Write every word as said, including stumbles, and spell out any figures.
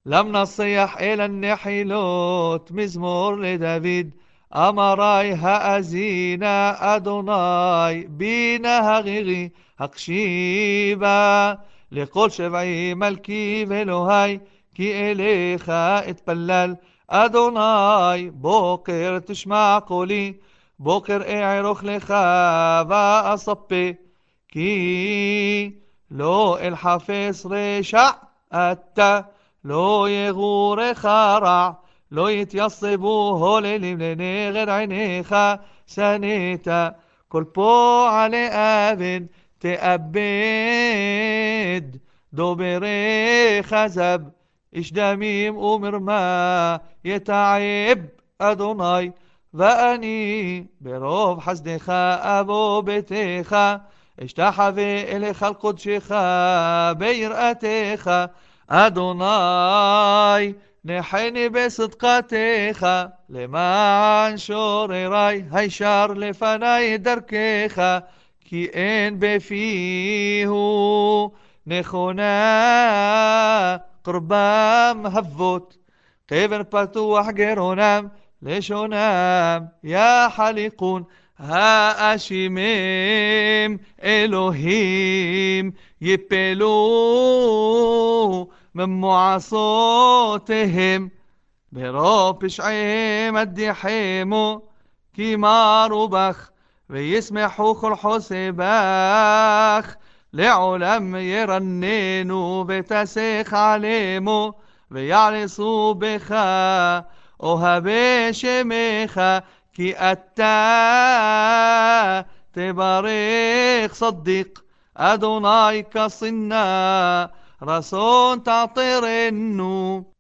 لم نصيح إلى النحيلوت مزمور لداود أمراي هأزينا أدوناي بينا هغيغي هقشيبا لقول شبعي ملكي فإلهي كي إليخ اتبلل أدوناي بوكر تشمع قولي بوكر اعرخ لك وأصبي كي لو الحافظ رشع أتا לא יגורך רע, לא יתייסבו הוללים לנגד עיניך, שנאת כל פועלי אבן תאבד, דוברי כזב, איש דמים ומרמה, יתעב אדוני, ואני ברוב חסדך אבוא ביתך, אשתחווה אליך על קודשך ביראתך, אדוני נחני בצדקתך למען שוררי הישר לפני דרכך כי אין בפיהו נכונה קרבם אבות קבר פתוח גרונם לשונם יחליקון האשימים אלוהים יפלו ממועצותיהם ברוב פשעיהם אדיחמו כי מרו בך וישמחו כל חוסי בך לעולם ירננו ותסך עלימו ויעלסו בך אוהבי שמך כי אתה תברך صديق أدوناي كصنا رسول تعطرنو